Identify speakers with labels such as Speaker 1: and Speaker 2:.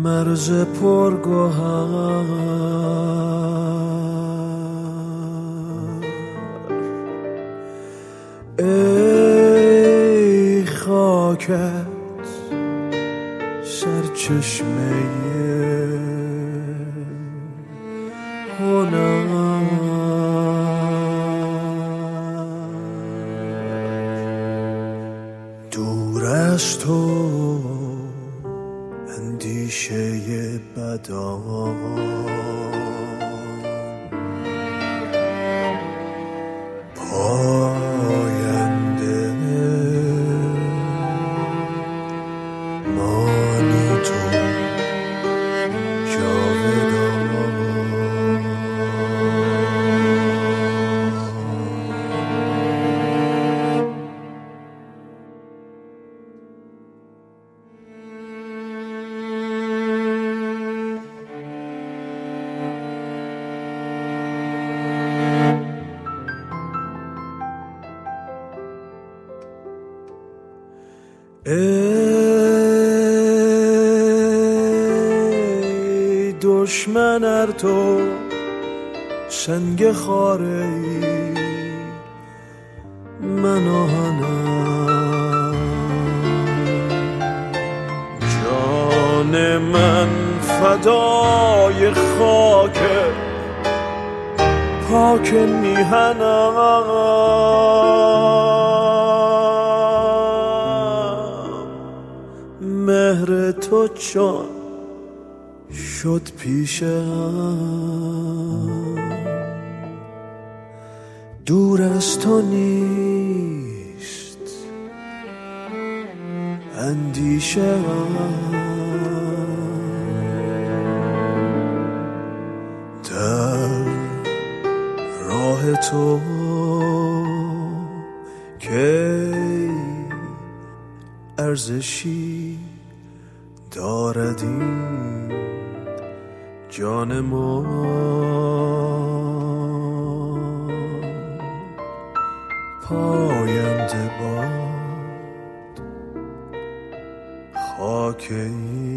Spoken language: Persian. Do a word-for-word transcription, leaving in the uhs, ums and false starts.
Speaker 1: مرز پرگوهر ای خاکت سرچشمه هنر دور از تو اندیشه بدان پاینده مانی تو جاودان ای دشمن ار تو سنگ خاره ای من آهنم جان من فدای خاک پاک میهنم مهر تو چون شد پیشم دور از تو نیست اندیشه در راه تو که ارزشی دارد این جان ما پاینده باد خاک این